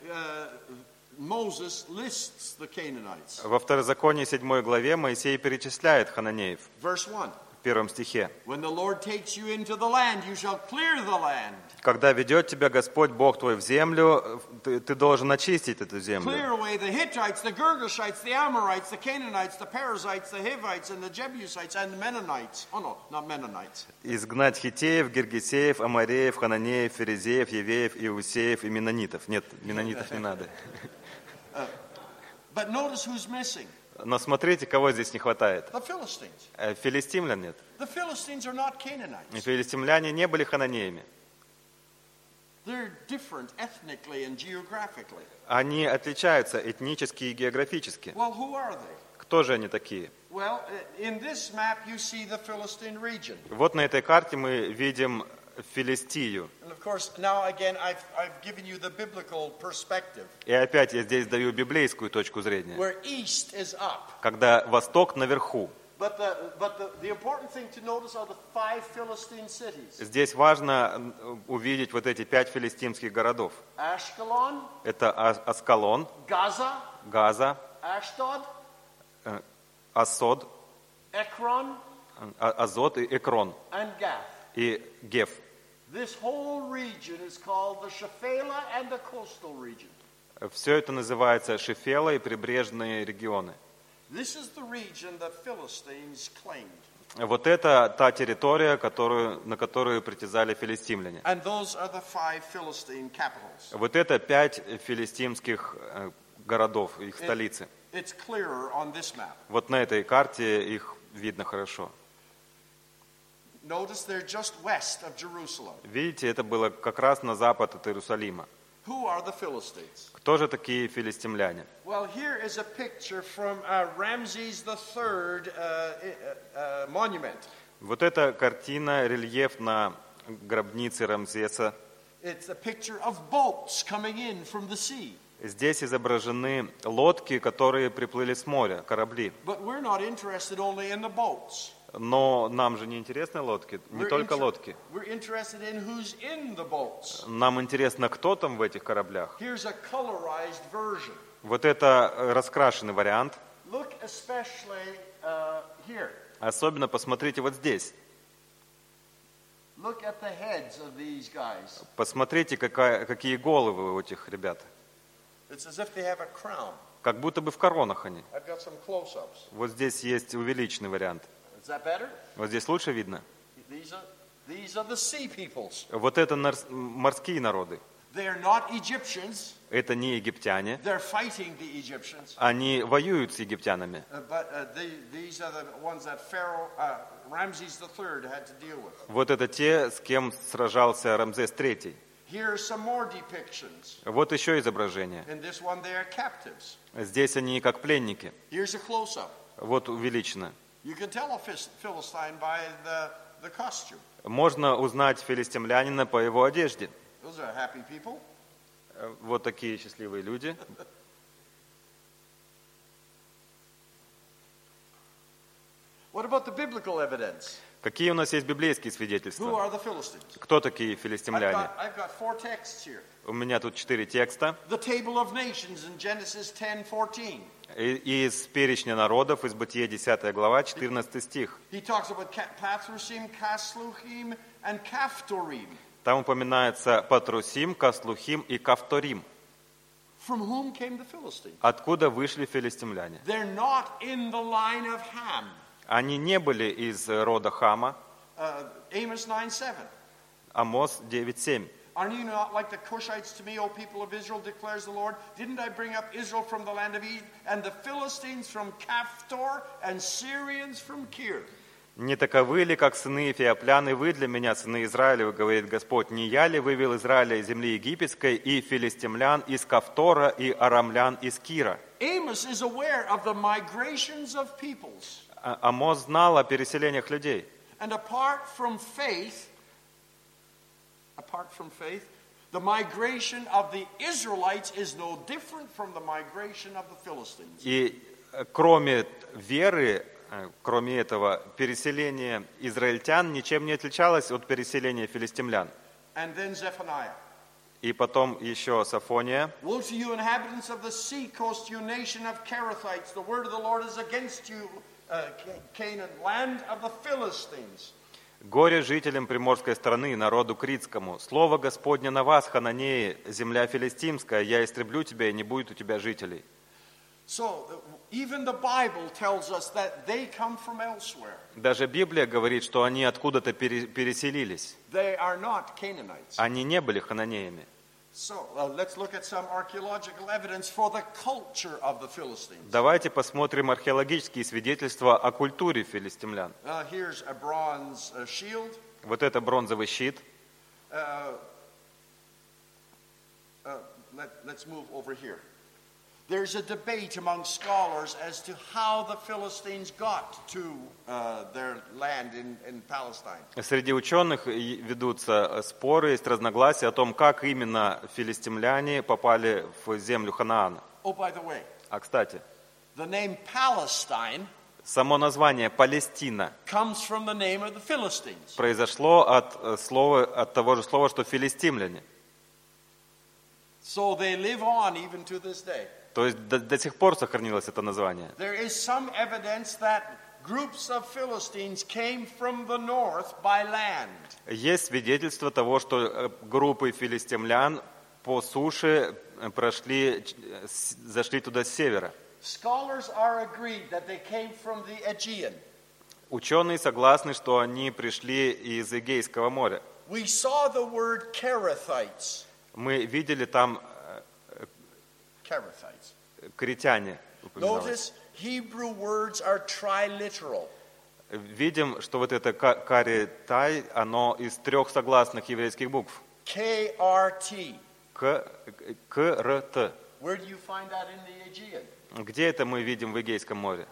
Moses lists the Canaanites. Во Второзаконии 7 главе Моисей перечисляет хананеев Verse 1. в 1 стихе. When the Lord takes you into the land, you shall clear the land. Когда ведет тебя Господь Бог твой в землю, ты должен очистить эту землю. Clear away the Hittites, the Girgashites, the Amorites, the Canaanites, the Perizzites, the Hivites, and the Jebusites, and the Mennonites. Oh no, not Mennonites. Изгнать хиттеев, гиргесеев, амореев, хананеев, ферезеев, евеев, иусеев и менонитов. Нет, менонитов не надо. But notice who's missing. Но смотрите, кого здесь не хватает. The Philistines. Филистимлян нет. The Philistines are not Canaanites. Филистимляне не были хананеями. They're different ethnically and geographically. Они отличаются этнически и географически. Well, who are they? Кто же они такие? Well, in this map you see the Philistine region. Вот на этой карте мы видим Филистию. And of course, now again, I've given you the biblical perspective, И опять я здесь даю библейскую точку зрения. where east is up. Когда восток наверху. But the important thing to notice are the 5 Philistine cities. Здесь важно увидеть вот эти 5 филистимских городов. Ashkelon, Это Аскалон, Gaza, Газа, Ashdod, Асод, Ekron, Азот и Экрон and Gath. и Геф. This whole region is called the Shephelah and the coastal region. Все это называется Шефела и прибрежные регионы. This is the region the Philistines claimed. Вот это та территория, на которую притязали филистимляне. And those are the 5 Philistine capitals. Вот это 5 филистимских городов, их столицы. It's clearer on this map. Вот на этой карте их видно хорошо. Notice they're just west of Jerusalem. Видите, это было как раз на запад от Иерусалима. Who are the Philistines? Кто же такие филистимляне? Well, here is a picture from Ramses III monument. Вот эта картина, рельеф на гробницы Рамзеса. It's a picture of boats coming in from the sea. Здесь изображены лодки, которые приплыли с моря, корабли. But we're not interested only in the boats. Но нам же не интересны лодки, не только лодки. We're interested in who's in the boats. Нам интересно, кто там в этих кораблях. Here's a colorized version. Вот это раскрашенный вариант. Look especially here. Особенно посмотрите вот здесь. Look at the heads of these guys. Посмотрите, какие головы у этих ребят. It's as if they have a crown. Как будто бы в коронах они. I've got some close-ups. Вот здесь есть увеличенный вариант. Is that better? Вот здесь лучше видно. These are the sea peoples. Вот это морские народы. They are not Egyptians. Это не египтяне. They're fighting the Egyptians. Они воюют с египтянами. But these are the ones that Pharaoh Ramses III had to deal with. Вот это те, с кем сражался Рамзес III. Here are some more depictions. Вот еще изображение. In this one, they are captives. Здесь они как пленники. Here's a close-up. Вот увеличено. You can tell a Philistine by the costume. Можно узнать филистимлянина по его одежде. Those are happy people. Вот такие счастливые люди. What about the biblical evidence? Какие у нас есть библейские Who свидетельства? are the Philistines? Кто такие филистимляне? I've got 4 texts here. У меня тут 4 текста. The table of nations in Genesis 10:14. Из перечня народов, из Бытия 10 глава, 14 стих. He talks about Pathrusim, Kasluhim, and Kaphtorim. Там упоминается Патрусим, Каслухим и Кавторим. From whom came the Philistines? Откуда вышли филистимляне? They're not in the line of Ham. Они не были из рода Хама. Amos 9:7. Амос 9:7. Are you not like the Cushites to me, O people of Israel, declares the Lord? Didn't I bring up Israel from the land of Egypt, and the Philistines from Caphtor, and Syrians from Kir? Не таковы ли, как сыны Эфиоплян, и вы для меня, сыны Израилевы, говорит Господь, не я ли вывел Израиля из земли египетской, и филистимлян из Кавтора, и арамлян из Кира? Amos is aware of the migrations of peoples. Амос знал о переселениях людей. And apart from faith, the migration of the Israelites is no different from the migration of the Philistines. И кроме веры, кроме этого, переселение израильтян ничем не отличалось от переселения филистимлян. And then Zephaniah. И потом еще Сафония. Woe to you, inhabitants of the sea coast, you nation of Kerethites. The word of the Lord is against you, Canaan, land of the Philistines. Горе жителям приморской страны, народу критскому. Слово Господне на вас, Хананеи, земля филистимская. Я истреблю тебя, и не будет у тебя жителей. So even the Bible tells us that they come from elsewhere. Даже Библия говорит, что они откуда-то переселились. They are not Canaanites. Они не были хананеями. So let's look at some archaeological evidence for the culture of the Philistines. Давайте посмотрим археологические свидетельства о культуре филистимлян. Here's a bronze shield. Вот это бронзовый щит. Let's move over here. There's a debate among scholars as to how the Philistines got to their land in Palestine. Среди ученых ведутся споры, есть разногласия о том, как именно филистимляне попали в землю Ханаана. Oh, by the way, кстати, the name Palestine само название Палестина comes from the name of the Philistines. произошло от того же слова, что филистимляне. So they live on even to this day. То есть до сих пор сохранилось это название. There is some evidence that groups of Philistines came from the north by land. Есть свидетельство того, что группы филистимлян по суше зашли туда с севера. Scholars are agreed that they came from the Aegean. Ученые согласны, что они пришли из Эгейского моря. We saw the word Kerethites. Мы видели там критяне. Notice Hebrew words are triliteral. Видим, что вот это каритай, оно из 3 согласных еврейских букв. KRT. К-р-т. Where do you find that in the Aegean? Где это мы видим в Эгейском море?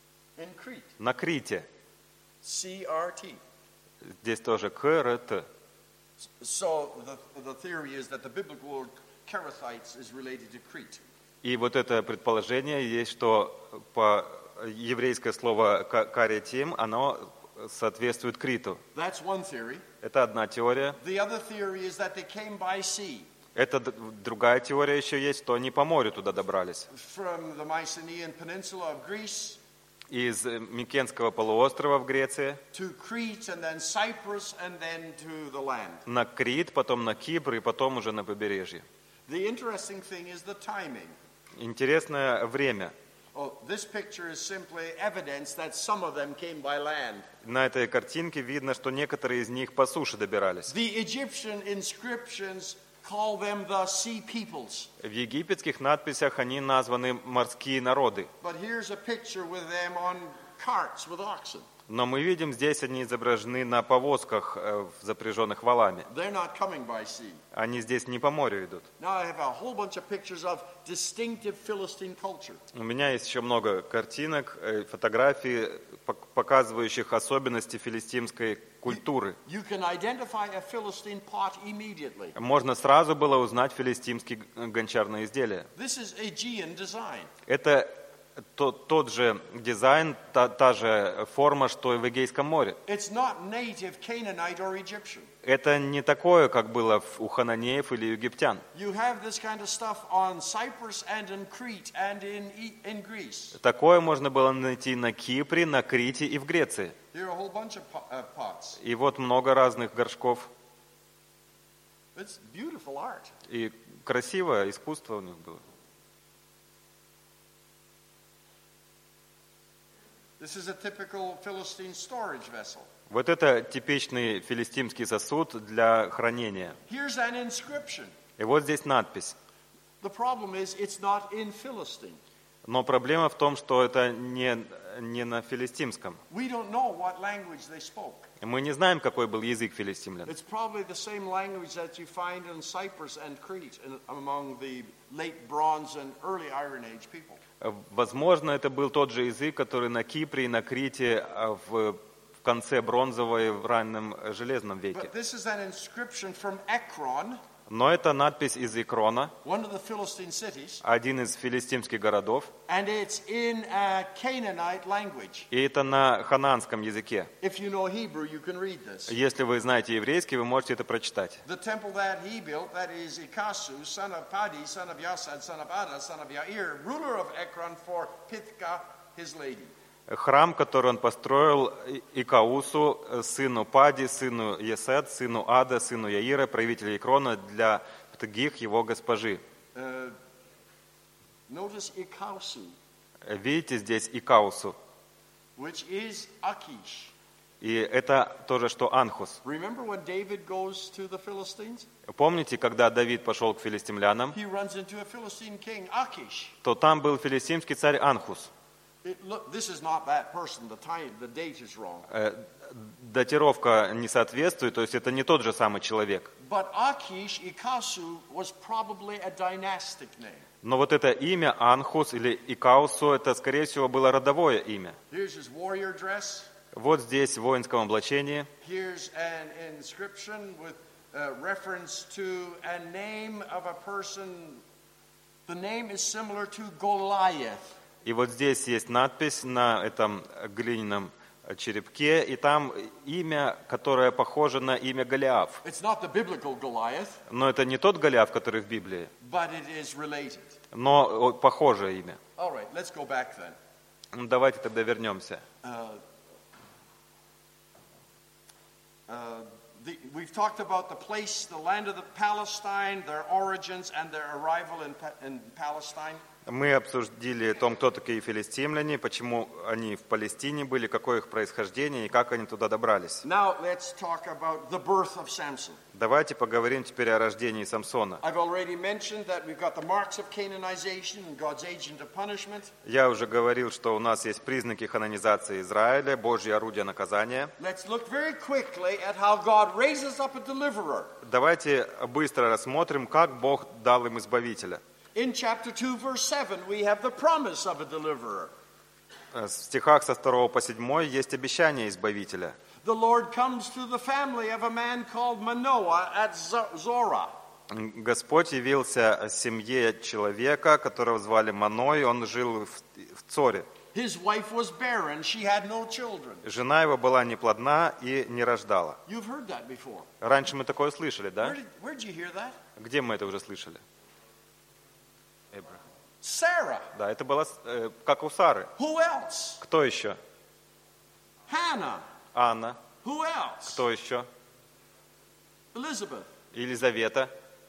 In Crete. На Крите. CRT. Здесь тоже К-р-т. So the theory is that the biblical word Kerethites is related to Crete. И вот это предположение есть, что по еврейское слово каретим, оно соответствует Криту. That's one theory. Это одна теория. The other theory is that they came by sea. Это другая теория еще есть, что они по морю туда добрались. From the Mycenaean Peninsula of Greece Из Микенского полуострова в Греции to Crete and then Cyprus and then to the land. на Крит, потом на Кипр и потом уже на побережье. The interesting thing is the timing. Интересное время. Oh, this picture is simply evidence that some of them came by land. На этой картинке видно, что некоторые из них по суше добирались. The Egyptian inscriptions call them the sea peoples. В египетских надписях они названы морские народы. But here's a picture with them on carts with oxen. Но мы видим, здесь они изображены на повозках, запряженных валами. They're not coming by sea. Они здесь не по морю идут. Now I have a whole bunch of pictures of distinctive Philistine culture. У меня есть еще много картинок, фотографий, показывающих особенности филистимской культуры. You can identify a Philistine pot immediately. Можно сразу было узнать филистимские гончарные изделия. This is Aegean design. Это тот же дизайн, та же форма, что и в Эгейском море. It's not native Canaanite or Egyptian. Это не такое, как было у хананеев или египтян. You have this kind of stuff on Cyprus and in Crete and in Greece. Такое можно было найти на Кипре, на Крите и в Греции. There are a whole bunch of pots. И вот много разных горшков. It's beautiful art. И красивое искусство у них было. This is a typical Philistine storage vessel. Вот это типичный филистимский сосуд для хранения. Here's an inscription. И вот здесь надпись. The problem is it's not in Philistine. Но проблема в том, что это не на филистимском. We don't know what language they spoke. Мы не знаем, какой был язык филистимлян. It's probably the same language that you find in Cyprus and Crete among the late Bronze and early Iron Age people. Возможно, это был тот же язык, который на Кипре и на Крите в конце бронзового и в раннем железном веке. But this is an inscription from Ekron, Но это надпись из Экрона, one of the Philistine cities, один из филистимских городов, and it's in a Canaanite language. и это на ханаанском языке. If you know Hebrew, you can read this. Если вы знаете еврейский, вы можете это прочитать. The temple that he built, that is Ikasu, son of Padi, son of Yasad, son of Ada, son of Yair, ruler of Ekron, for Pithka, his lady. Храм, который он построил Икаусу, сыну Пади, сыну Есед, сыну Ада, сыну Яира, правителя Экрона, для Птгих, его госпожи. Notice Ikausu, Видите здесь Икаусу. which is Akish. И это то же, что Анхус. Remember when David goes to the Philistines? Помните, когда Давид пошел к филистимлянам, He runs into a Philistine king, Akish. то там был филистимский царь Анхус. Look, this is not that person. The date is wrong. Датировка не соответствует, то есть это не тот же самый человек. But Akish, Ikasu, was probably a dynastic name. Но вот это имя Анхус или Икаусу, это, скорее всего, было родовое имя. Here's his warrior dress. Вот здесь в воинском облачении. Here's an inscription with reference to a name of a person. The name is similar to Goliath. И вот здесь есть надпись на этом глиняном черепке, и там имя, которое похоже на имя Голиаф. It's not the biblical Goliath, Но это не тот Голиаф, который в Библии, but it is related. но похожее имя. All right, let's go back then. Ну, давайте тогда вернемся. We've talked about the place, the land of the Palestine, their origins and their arrival in Palestine. Мы обсудили о том, кто такие филистимляне, почему они в Палестине были, какое их происхождение и как они туда добрались. Now let's talk about the birth of Samson. Давайте поговорим теперь о рождении Самсона. I've already mentioned that we've got the marks of Canaanization and God's agent of punishment. Я уже говорил, что у нас есть признаки хананизации Израиля, Божье орудие наказания. Let's look very quickly at how God raises up a deliverer. Давайте быстро рассмотрим, как Бог дал им избавителя. In chapter 2, verse 7, we have the promise of a deliverer. В стихах со 2 по 7 есть обещание избавителя. the Lord comes to the family of a man called Manoah at Zorah. Господь явился семье человека, которого звали Маной, он жил в Цоре. His wife was barren, she had no children. Жена его была неплодна и не рождала. You've heard that before. Раньше мы такое слышали, да? Where'd you hear that? Где мы это уже слышали? Sarah. Да, это было как у Сары. Who else? Кто еще? Hannah. Анна. Who else? Кто еще? Elizabeth. Елизавета.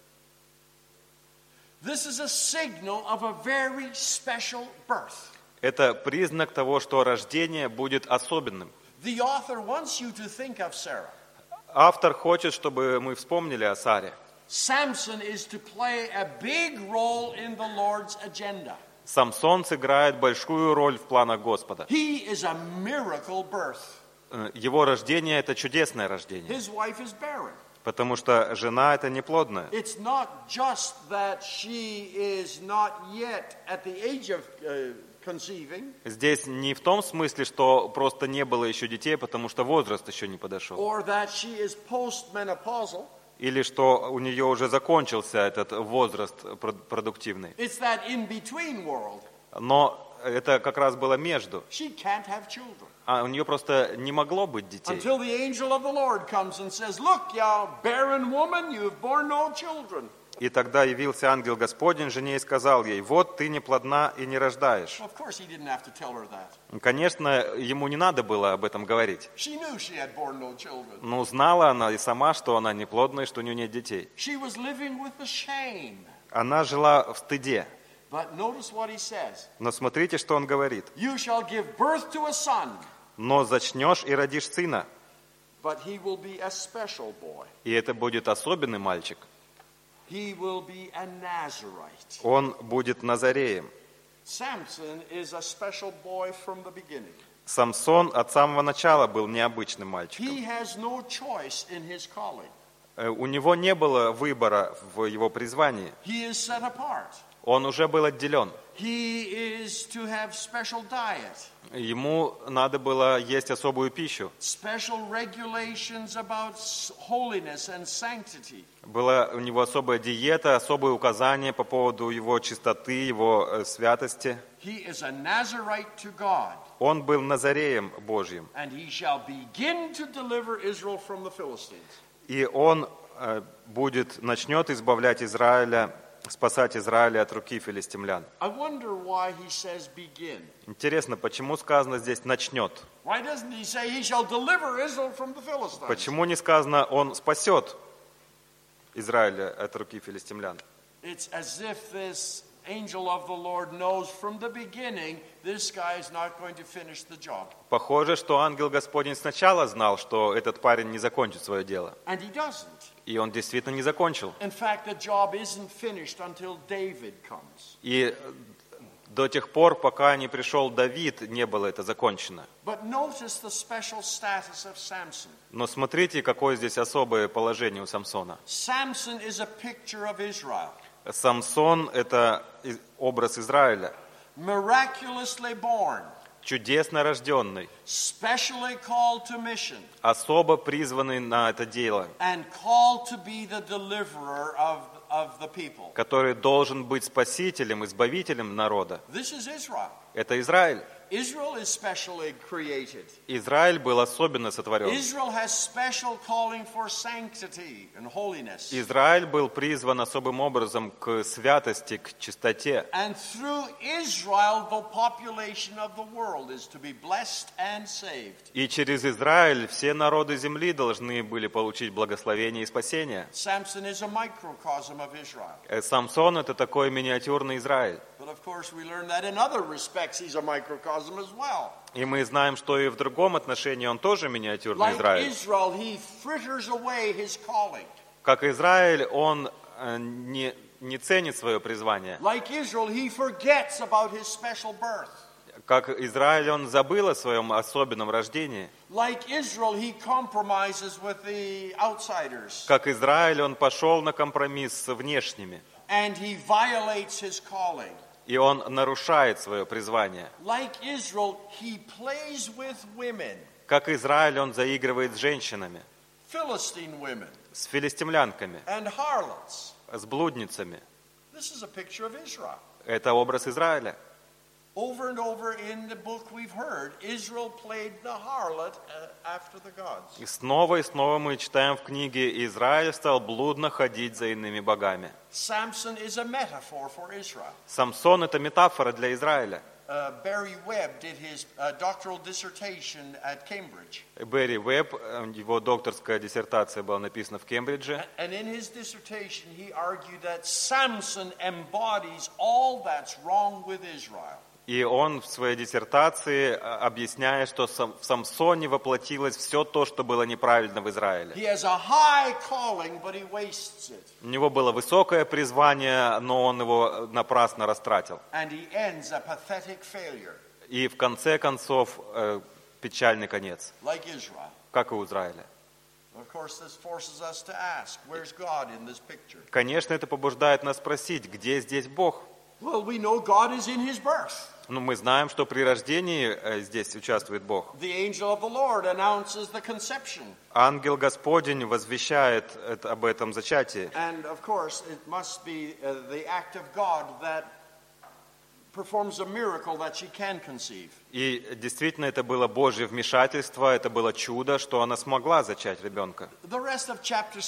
This is a signal of a very special birth. Это признак того, что рождение будет особенным. The author wants you to think of Sarah. Автор хочет, чтобы мы вспомнили о Саре. Samson is to play a big role in the Lord's agenda. Самсон сыграет большую роль в планах Господа. He is a miracle birth. Его рождение – это чудесное рождение, His wife is barren. потому что жена – это неплодная. It's not just that she is not yet at the age of conceiving, Здесь не в том смысле, что просто не было еще детей, потому что возраст еще не подошел. or that she is postmenopausal. Или что у нее уже закончился этот возраст продуктивный. It's that in-between world. Но это как раз было между. She can't have children. А у нее просто не могло быть детей. Until the angel of the Lord comes and says, look, you barren woman, you've borne no children. И тогда явился ангел Господень жене и сказал ей: вот ты неплодна и не рождаешь. Of course, he didn't have to tell her that. Конечно, ему не надо было об этом говорить. She knew she had borne no children. Но знала она и сама, что она неплодна и что у нее нет детей. She was living with the shame. Она жила в стыде. But notice what he says. Но смотрите, что он говорит. You shall give birth to a son, Но зачнешь и родишь сына, but he will be a special boy. и это будет особенный мальчик. He will be a Nazarite. Он будет Назареем. Samson is a special boy from the beginning. Самсон от самого начала был необычным мальчиком. He has no choice in his calling. У него не было выбора в его призвании. He is set apart. Он уже был отделен. He is to have special diet, Ему надо было есть особую пищу. special regulations about holiness and sanctity. Была у него особая диета, особые указания по поводу его чистоты, его святости. He is a Nazarite to God, Он был Назареем Божьим. and he shall begin to deliver Israel from the Philistines. И он начнет избавлять Израиля, спасать Израиля от руки филистимлян. I wonder why he says begin. Интересно, почему сказано здесь «начнет»? Why doesn't he say he shall deliver Israel from the Philistines? Почему не сказано «он спасет Израиля от руки филистимлян»? It's as if this angel of the Lord knows from the beginning this guy is not going to finish the job. Похоже, что ангел Господень сначала знал, что этот парень не закончит свое дело. And he doesn't. И он действительно не закончил. In fact, the job isn't finished until David comes. И до тех пор, пока не пришел Давид, не было это закончено. But notice the special status of Samson. Но смотрите, какое здесь особое положение у Самсона. Samson is a picture of Israel. Самсон – это образ Израиля, Miraculously born, чудесно рожденный, specially called to mission, особо призванный на это дело, and called to be the deliverer of the people. который должен быть спасителем, избавителем народа. This is Israel. Это Израиль. Israel is specially created. Израиль был особенно сотворен. Israel has special calling for sanctity and holiness. Израиль был призван особым образом к святости, к чистоте. And through Israel, the population of the world is to be blessed and saved. И через Израиль все народы земли должны были получить благословение и спасение. Samson is a microcosm of Israel. Самсон – это такой миниатюрный Израиль. But of course, we learn that in other respects he's a microcosm as well. И мы знаем, что и в другом отношении он тоже миниатюрный Like Израиль. Israel, he fritters away his calling. Как Израиль, он не ценит свое призвание. Like Israel, he forgets about his special birth. Как Израиль, он забыл о своем особенном рождении. Like Israel, he compromises with the outsiders. Как Израиль, он пошел на компромисс с внешними. And he violates his calling. И он нарушает свое призвание. Like Israel, he plays with women. Как Израиль, он заигрывает с женщинами, Philistine women, с филистимлянками, and harlots. с блудницами. This is a picture of Israel. Это образ Израиля. Over and over in the book we've heard, Israel played the harlot after the gods. И снова мы читаем в книге: Израиль стал блудно ходить за иными богами. Samson is a metaphor for Israel. Самсон — это метафора для Израиля. Barry Webb did his doctoral dissertation at Cambridge. Берри Уэбб, его докторская диссертация была написана в Кембридже. And in his dissertation, he argued that Samson embodies all that's wrong with Israel. И он в своей диссертации объясняет, что в Самсоне воплотилось все то, что было неправильно в Израиле. He has a high calling, but he wastes it. У него было высокое призвание, но он его напрасно растратил. And he ends a pathetic failure, И в конце концов печальный конец, like Israel. как и у Израиля. Of course, this forces us to ask, where's God in this picture? Конечно, это побуждает нас спросить, где здесь Бог? Well, we know God is in his birth. Ну, мы знаем, что при рождении здесь участвует Бог. The angel of the Lord announces the conception. Ангел Господень возвещает об этом зачатии. And, of course, it must be the act of God that performs a miracle that she can conceive. И действительно, это было Божье вмешательство, это было чудо, что она смогла зачать ребенка. The rest of chapter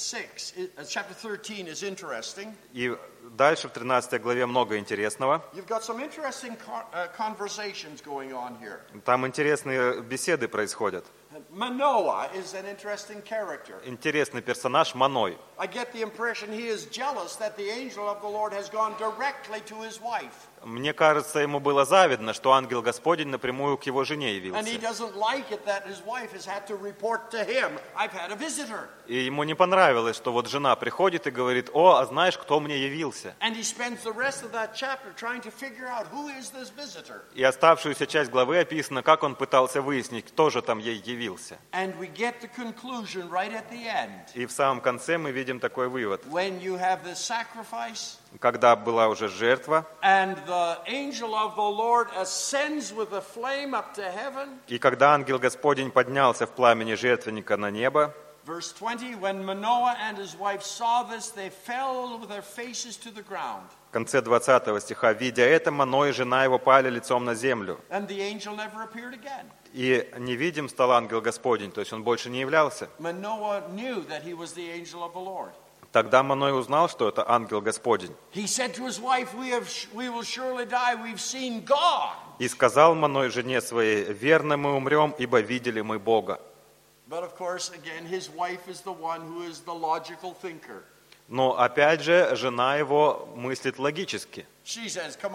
13 is interesting. И дальше в 13 главе много интересного. You've got some interesting conversations going on here. Там интересные беседы происходят. Manoah is an interesting character. Интересный персонаж Маной. I get the impression he is jealous that the angel of the Lord has gone directly to his wife. Мне кажется, ему было завидно, что ангел Господень напрямую к его жене And he явился. doesn't like it that his wife has had to report to him, I've had a visitor. И ему не понравилось, что вот жена приходит и говорит: «О, а знаешь, кто мне явился?» And he spends the rest of that chapter trying to figure out who is this visitor. И оставшуюся часть главы описано, как он пытался выяснить, кто же там ей явился. And we get the conclusion right at the end. И в самом конце мы видим такой вывод. When you have the sacrifice, Когда была уже жертва, and the angel of the Lord ascends with a flame up to heaven. и когда ангел Господень поднялся в пламени жертвенника на небо, Verse 20, when Manoah and his wife saw this, they fell with their faces to the ground. в конце 20 стиха, видя это, Маной и жена его пали лицом на землю. And the angel never appeared again. И невидим стал ангел Господень, то есть он больше не являлся. Manoah knew that he was the angel of the Lord. Тогда Маной узнал, что это ангел Господень. He said to his wife, we will surely die, we've seen God. И сказал Маной жене своей: «Верно мы умрем, ибо видели мы Бога». But of course, again, his wife is the one who is the logical thinker. Но опять же, жена его мыслит логически. She says, come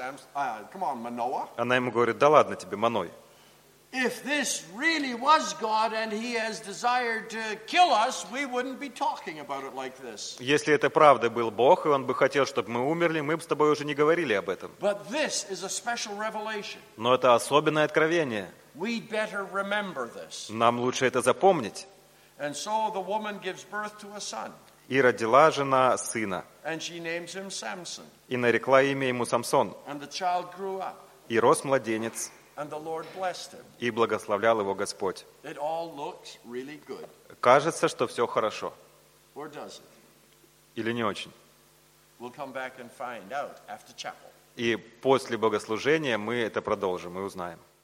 on, Manoah. Она ему говорит: «Да ладно тебе, Маной. If this really was God and he has desired to kill us, we wouldn't be talking about it like this. Если это правда был Бог, и Он бы хотел, чтобы мы умерли, мы бы с тобой уже не говорили об этом». But this is a special revelation. Но это особенное откровение. We'd better remember this. Нам лучше это запомнить. And so the woman gives birth to a son, И родила жена сына, and she names him Samson. и нарекла имя ему Самсон. And the child grew up, И рос младенец, and the Lord blessed him. и благословлял его Господь. It all looks really good. Кажется, что все хорошо. Or does it? Или не очень. We'll come back and find out after chapel. И после богослужения мы это продолжим и узнаем.